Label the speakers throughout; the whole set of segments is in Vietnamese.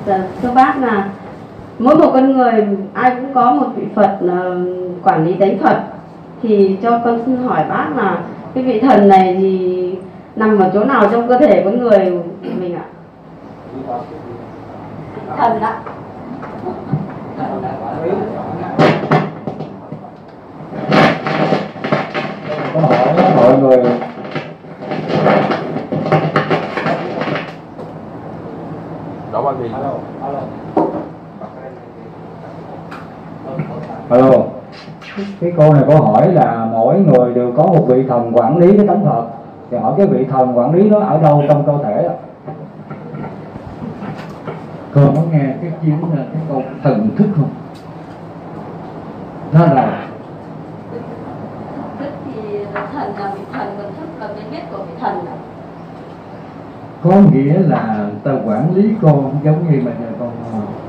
Speaker 1: Thưa bác là mỗi một con người ai cũng có một vị Phật quản lý đánh Phật, thì cho con xin hỏi bác là cái vị thần này thì nằm ở chỗ nào trong cơ thể con người mình ạ? Thần ạ.
Speaker 2: Có hỏi mọi người
Speaker 3: đó bao gì?
Speaker 2: Alo, cái cô này có hỏi là mỗi người đều có một vị thần quản lý cái tánh Phật, thì hỏi cái vị thần quản lý nó ở đâu trong cơ thể? Cô có nghe cái chuyến cái câu thần thức không? Nó là
Speaker 1: Thức thì thần là vị thần, còn thức là cái biết của vị thần ạ.
Speaker 2: có nghĩa là ta quản lý con giống như mình là con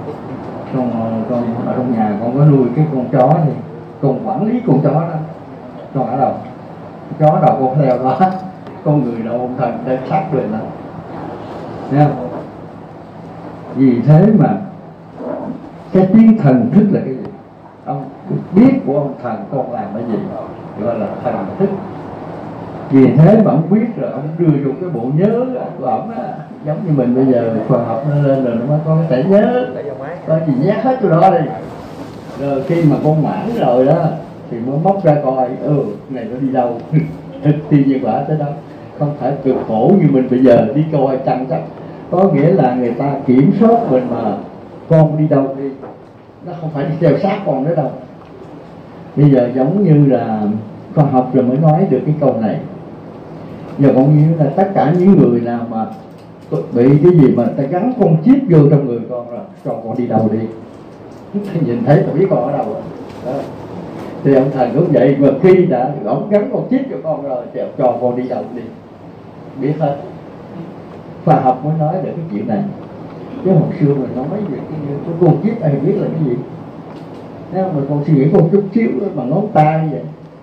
Speaker 2: ở trong nhà con có nuôi cái con chó thì con quản lý con chó đó, con ở đâu chó đâu con theo đó, con người đâu ông thần để sát rồi đó, thấy không? Vì thế mà cái tiếng thần thức là cái gì? Ông biết của ông thần con làm cái gì gọi là thần thức. Vì thế mà ông biết rồi ông đưa vô cái bộ nhớ của ông á, giống như mình bây giờ khoa học nó lên rồi nó mới có cái thể nhớ, có gì nhét hết chỗ đó đi, rồi khi mà con mãn rồi đó thì mới móc ra coi này nó đi đâu. Thực thi nhân quả tới đó, không phải cực khổ như mình bây giờ đi coi chăm chắc, có nghĩa là người ta kiểm soát mình mà con đi đâu đi, nó không phải đi theo sát con nữa đâu. Bây giờ giống như là khoa học rồi mới nói được cái câu này. Giờ con nghĩ là tất cả những người nào mà bị cái gì mà ta gắn con chip vô trong người con rồi, cho con đi đâu đi, nhìn thấy ta biết con ở đâu rồi đó. Thì ông thần cũng vậy, mà khi đã ông gắn con chip cho con rồi thì cho con đi đâu đi, biết hết. Khoa học mới nói được cái chuyện này, chứ hồi xưa mình nói về cái con chip ai biết là cái gì. Nếu mà con suy nghĩ con chút xíu bằng ngón tay vậy,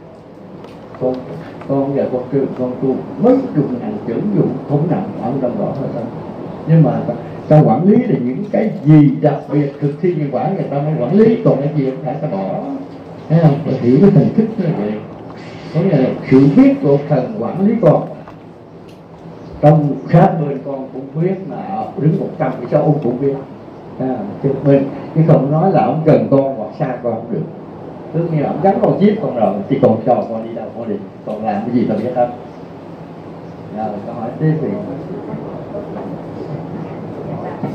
Speaker 2: con giờ con tu mấy chục ngàn chữ dụng không nằm ở trong đó thôi sao. Nhưng mà ta quản lý là những cái gì đặc biệt thực thi nhân quả người ta mới quản lý, còn cái gì không phải ta bỏ, thấy không? Phải hiểu cái hình thức như vậy. Có nghĩa là sự biết của thần quản lý con, trong sát bên con cũng biết, mà đứng 100 cái số ông cũng biết, chứ không nói là ông gần con hoặc xa con không được. Tức như là ông gắn con chip con rồi thì còn cho con đi đâu con đi, còn làm cái gì tao biết hết. Rồi câu hỏi tiếp thì